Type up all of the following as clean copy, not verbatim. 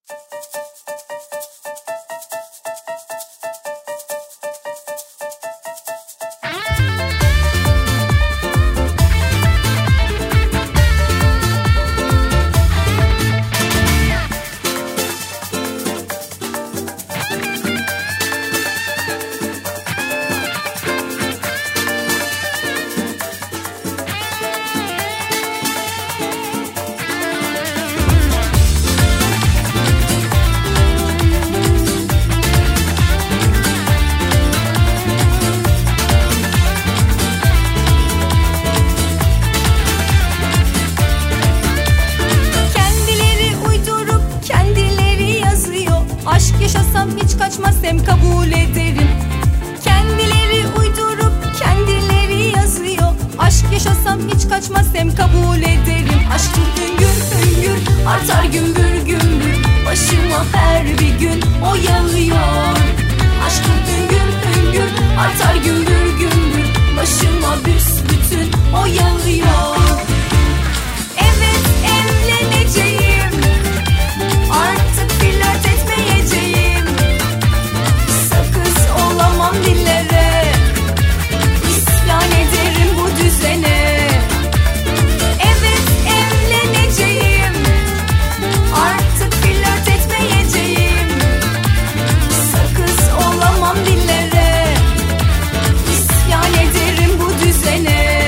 Yaşasam hiç kaçmaz hem kabul ederim. Kendileri uydurup kendileri yazıyor. Aşk yaşasam hiç kaçmaz hem kabul ederim. Aşkım hüngür hüngür artar gümbür gümbür. Başıma her bir gün o yağıyor. Aşkım hüngür hüngür artar gümbür gümbür. Başıma büsbütün o yağıyor. Evet evleneceğim. Artık flört etmeyeceğim. Sakız olamam dillere. İsyan ederim bu düzene. Evet evleneceğim. Artık flört etmeyeceğim. Sakız olamam dillere. İsyan ederim bu düzene.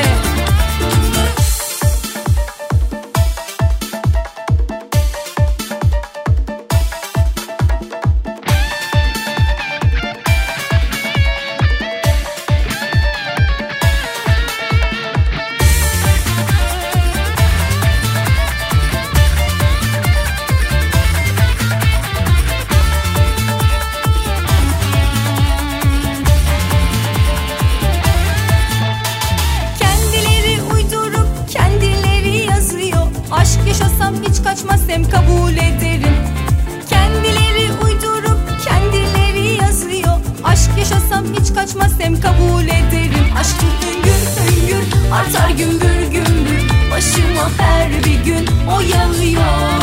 Aşk yaşasam hiç kaçmaz hem kabul ederim. Kendileri uydurup kendileri yazıyor. Aşk yaşasam hiç kaçmaz hem kabul ederim. Aşkım hüngür hüngür artar gümbür gümbür. Başıma her bir gün o yağıyor.